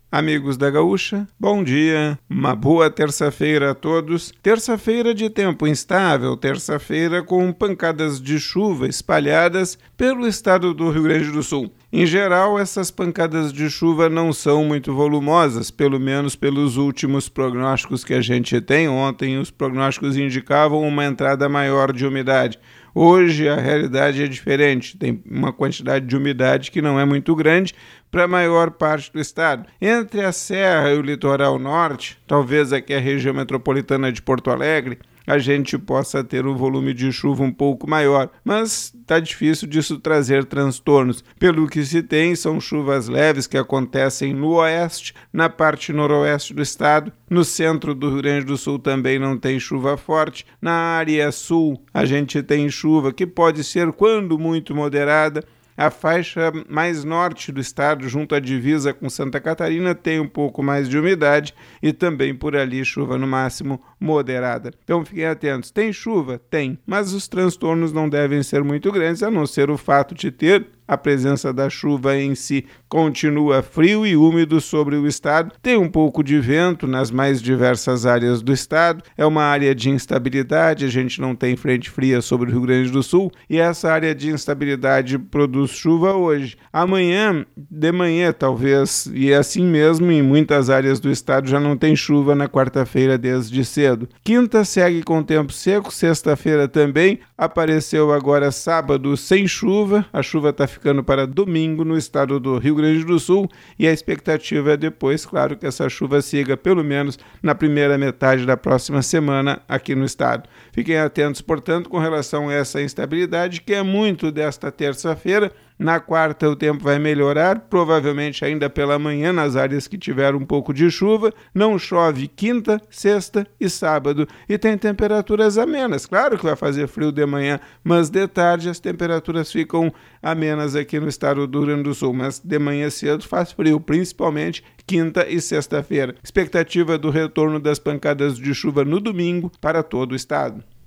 Amigos da Gaúcha, bom dia, uma boa terça-feira a todos. Terça-feira de tempo instável, terça-feira com pancadas de chuva espalhadas pelo estado do Rio Grande do Sul. Em geral, essas pancadas de chuva não são muito volumosas, pelo menos pelos últimos prognósticos que a gente tem. Ontem os prognósticos indicavam uma entrada maior de umidade. Hoje a realidade é diferente, tem uma quantidade de umidade que não é muito grande para a maior parte do estado. Entre a Serra e o litoral norte, talvez aqui a região metropolitana de Porto Alegre, a gente possa ter um volume de chuva um pouco maior, mas está difícil disso trazer transtornos. Pelo que se tem, são chuvas leves que acontecem no oeste, na parte noroeste do estado, no centro do Rio Grande do Sul também não tem chuva forte, na área sul a gente tem chuva que pode ser, quando muito moderada. A faixa mais norte do estado, junto à divisa com Santa Catarina, tem um pouco mais de umidade e também por ali chuva no máximo moderada. Então fiquem atentos. Tem chuva? Tem, mas os transtornos não devem ser muito grandes, a não ser o fato de ter a presença da chuva em si. Continua frio e úmido sobre o estado, tem um pouco de vento nas mais diversas áreas do estado, é uma área de instabilidade, a gente não tem frente fria sobre o Rio Grande do Sul e essa área de instabilidade produz chuva hoje. Amanhã, de manhã talvez, e é assim mesmo, em muitas áreas do estado já não tem chuva na quarta-feira desde cedo. Quinta segue com tempo seco, sexta-feira também, apareceu agora sábado sem chuva, a chuva está ficando para domingo no estado do Rio Grande do Sul e a expectativa é depois, claro, que essa chuva siga pelo menos na primeira metade da próxima semana aqui no estado. Fiquem atentos, portanto, com relação a essa instabilidade que é muito desta terça-feira. Na quarta o tempo vai melhorar, provavelmente ainda pela manhã nas áreas que tiveram um pouco de chuva. Não chove quinta, sexta e sábado e tem temperaturas amenas. Claro que vai fazer frio de manhã, mas de tarde as temperaturas ficam amenas aqui no estado do Rio Grande do Sul. Mas de manhã cedo faz frio, principalmente quinta e sexta-feira. Expectativa do retorno das pancadas de chuva no domingo para todo o estado.